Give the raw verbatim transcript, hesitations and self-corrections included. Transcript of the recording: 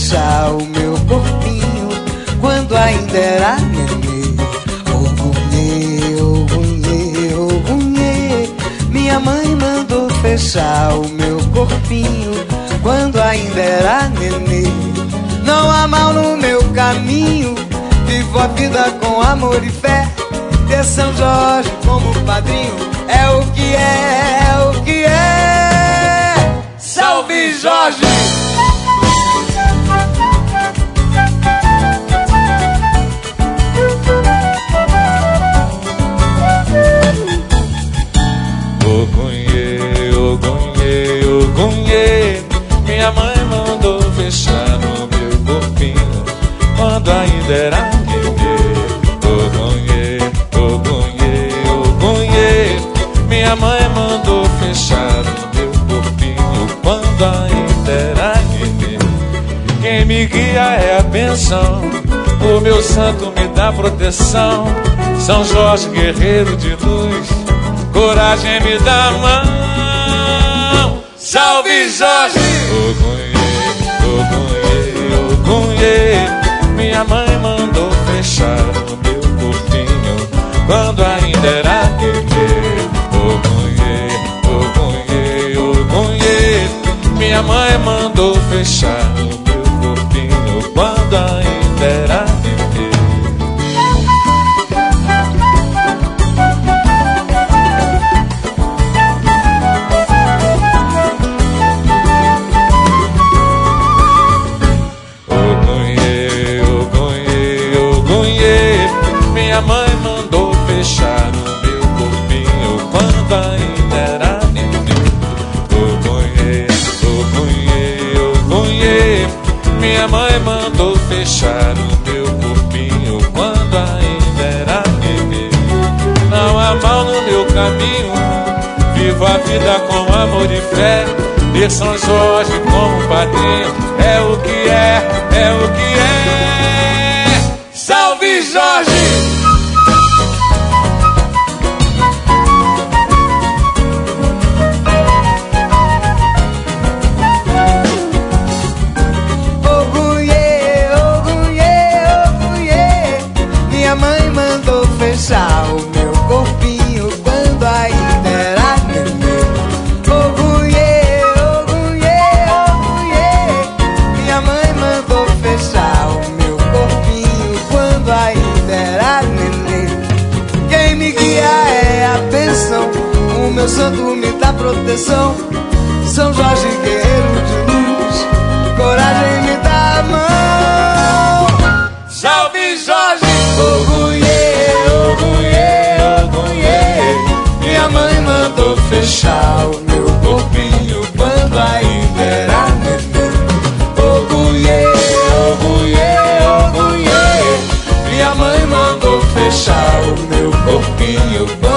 fechar o meu corpinho quando ainda era nenê. Ogunhê, ogunhê, ogunhê. Minha mãe mandou fechar o meu corpinho quando ainda era nenê. Não há mal no meu caminho, vivo a vida com amor e fé. Ter São Jorge como padrinho é o que é, é o que é. Salve Jorge! Ogunhê, ogunhê, ogunhê. Minha mãe mandou fechar no meu corpinho quando ainda era nenê. Ogunhê, ogunhê, ogunhê. Minha mãe mandou fechar no meu corpinho quando ainda era nenê. Quem me guia é a bênção, o meu santo me dá proteção. São Jorge, guerreiro de luz, coragem me dá a mão. Salve Jorge! Ogunhê, ogunhê, ogunhê. Minha mãe mandou fechar no meu corpinho quando ainda era nenê. Ogunhê, ogunhê, ogunhê. Minha mãe mandou fechar no meu corpinho quando ainda era nenê. Minha mãe mandou fechar no meu corpinho quando ainda era nenê. Ogunhê, ogunhê, ogunhê. Minha mãe mandou fechar no meu corpinho quando ainda era nenê. Não há mal no meu caminho, vivo a vida com amor e fé. Ter São Jorge como padrinho é o que é, é o que é. Salve Jorge! Fechar o meu corpinho quando ainda era nenê. Ogunhê, ogunhê, ogunhê. Minha mãe mandou fechar o meu corpinho quando ainda era nenê. Quem me guia é a bênção, o meu santo me dá proteção. São Jorge, guerreiro de luz, coragem me dá a mão. Salve Jorge! Ogunhê, ogunhê, ogunhê. Minha mãe mandou fechar o meu corpinho quando ainda era nenê. Ogunhê, ogunhê, ogunhê. Minha mãe mandou fechar o meu corpinho quando